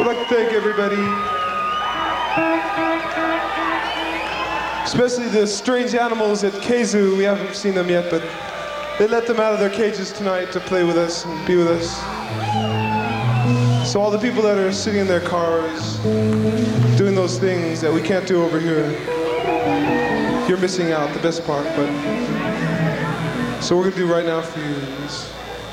I'd like to thank everybody, especially the strange animals at Kazoo. We haven't seen them yet, but they let them out of their cages tonight to play with us and be with us. So all the people that are sitting in their cars doing those things that we can't do over here, you're missing out, the best part. But so we're gonna do right now for you is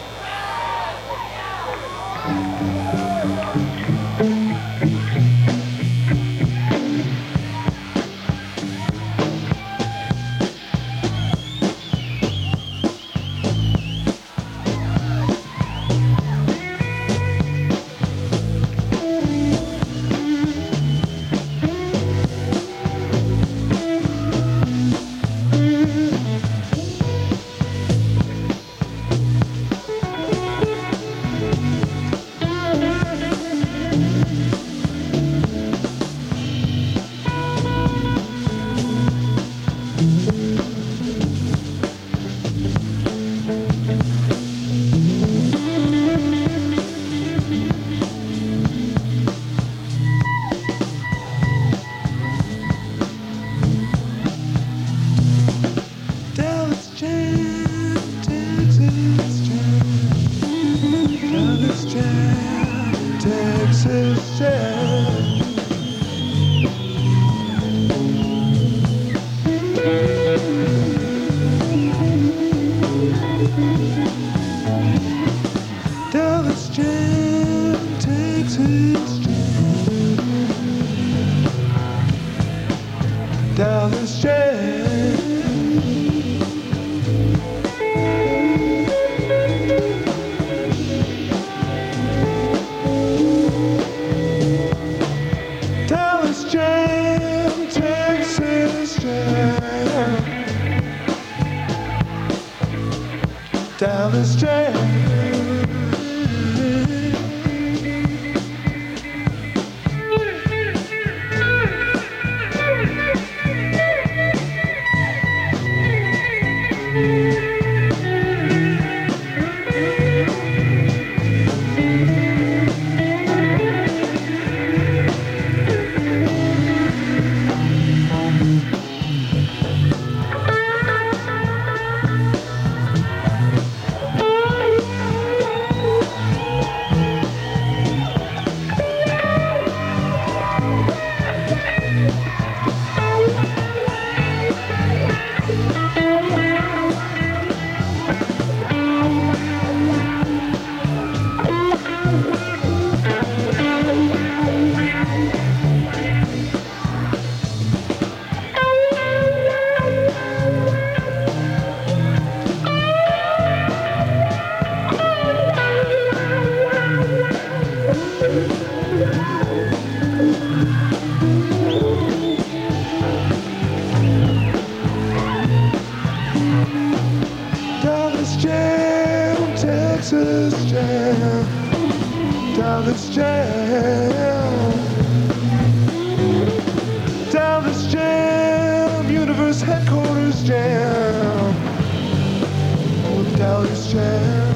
Dallas Jam. Dallas Jam, Dallas Jam, Universe Headquarters Jam, oh, Dallas Jam.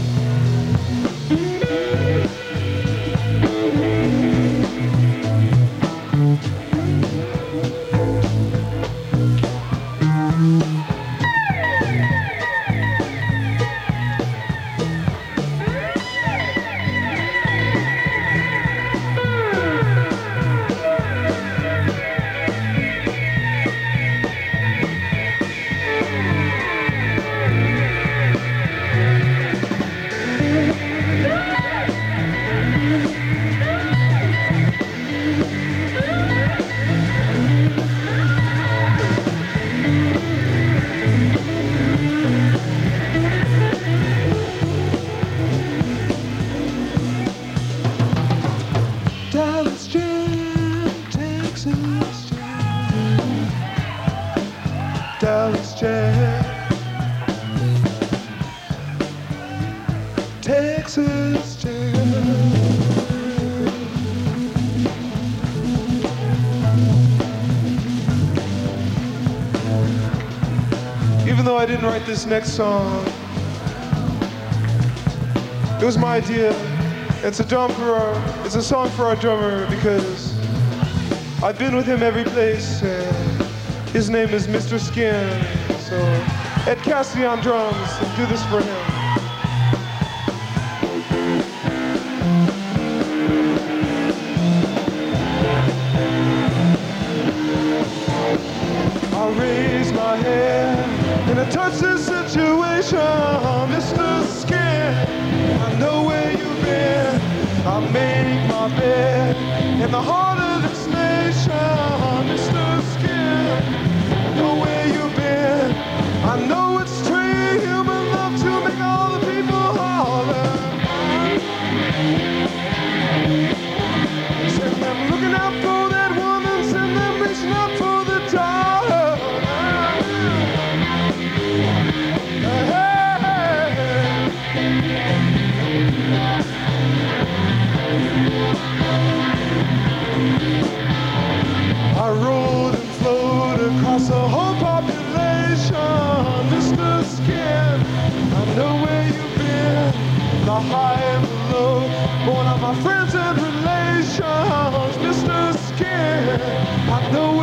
Dallas Jam, Texas Jam. Even though I didn't write this next song, it was my idea It's a song for our drummer because I've been with him every place, and his name is Mr. Skin. So Ed Cassidy on drums, and do this for him. I raise my hand and I touch this situation, Mr. Skin. I know where you've been. I make my bed in the heart of this nation, Mr. Skin. I know where you've been. I know it's true human love to make all the people holler. Send them looking out for that woman, send them reaching out for the dollar. I rode and flowed across the whole population, Mr. Skin. I know where you've been, the high and the low, born of my friends and relations, Mr. Skin. I know